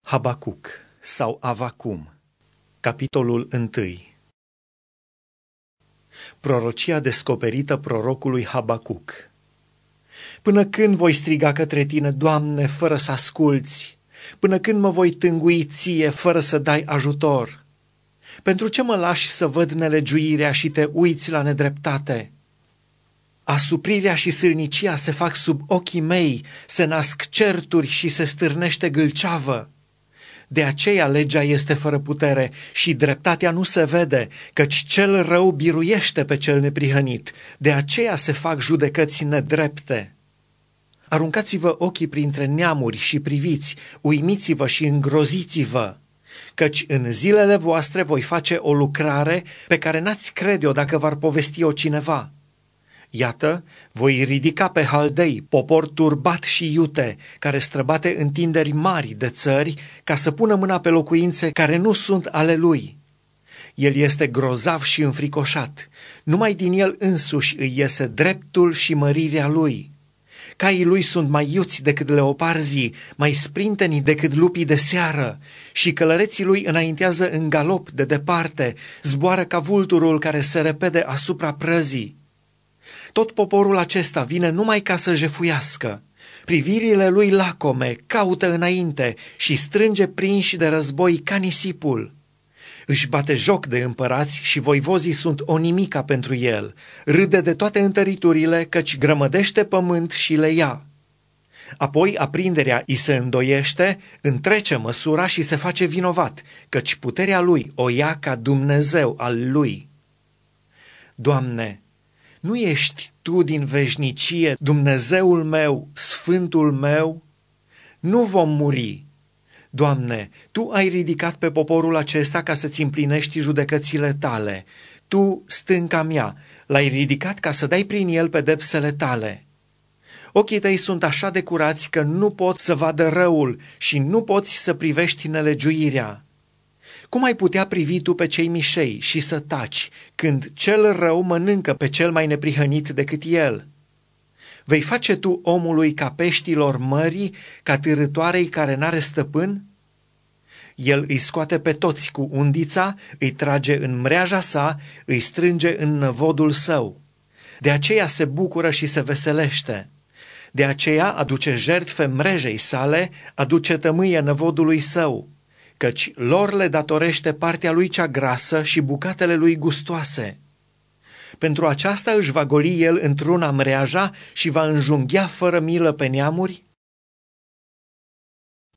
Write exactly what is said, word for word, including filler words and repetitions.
Habacuc sau Avacum, capitolul unu. Prorocia descoperită prorocului Habacuc. Până când voi striga către tine, Doamne, fără să asculți? Până când mă voi tângui ție, fără să dai ajutor? Pentru ce mă lași să văd nelegiuirea și te uiți la nedreptate? Asuprirea și sâlnicia se fac sub ochii mei, se nasc certuri și se stârnește gâlceavă. De aceea legea este fără putere și dreptatea nu se vede, căci cel rău biruiește pe cel neprihănit. De aceea se fac judecăți nedrepte. Aruncați-vă ochii printre neamuri și priviți, uimiți-vă și îngroziți-vă, căci în zilele voastre voi face o lucrare pe care n-ați crede-o dacă v-ar povesti-o cineva. Iată, voi ridica pe Haldei, popor turbat și iute, care străbate întinderi mari de țări, ca să pună mâna pe locuințe care nu sunt ale lui. El este grozav și înfricoșat, numai din el însuși îi iese dreptul și mărirea lui. Caii lui sunt mai iuți decât leoparzii, mai sprinteni decât lupii de seară, și călăreții lui înaintează în galop de departe, zboară ca vulturul care se repede asupra prăzii. Tot poporul acesta vine numai ca să jefuiască. Privirile lui lacome caută înainte și strânge prinși de război ca nisipul. Își bate joc de împărați și voivozii sunt o nimica pentru el. Râde de toate întăriturile, căci grămădește pământ și le ia. Apoi aprinderea îi se îndoiește, întrece măsura și se face vinovat, căci puterea lui o ia ca Dumnezeu al lui. Doamne, nu ești Tu din veșnicie, Dumnezeul meu, Sfântul meu? Nu vom muri. Doamne, Tu ai ridicat pe poporul acesta ca să-ți împlinești judecățile Tale. Tu, stânca mea, l-ai ridicat ca să dai prin el pedepsele Tale. Ochii Tăi sunt așa de curați că nu pot să vadă răul și nu poți să privești nelegiuirea. Cum ai putea privi tu pe cei mișei și să taci, când cel rău mănâncă pe cel mai neprihănit decât el? Vei face tu omului ca peștilor mării, ca târătoarei care n-are stăpân? El îi scoate pe toți cu undița, îi trage în mreaja sa, îi strânge în năvodul său. De aceea se bucură și se veselește. De aceea aduce jertfe mrejei sale, aduce tămâie năvodului său, căci lor le datorește partea lui cea grasă și bucatele lui gustoase. Pentru aceasta își va goli el într-una mreaja și va înjunghea fără milă pe neamuri?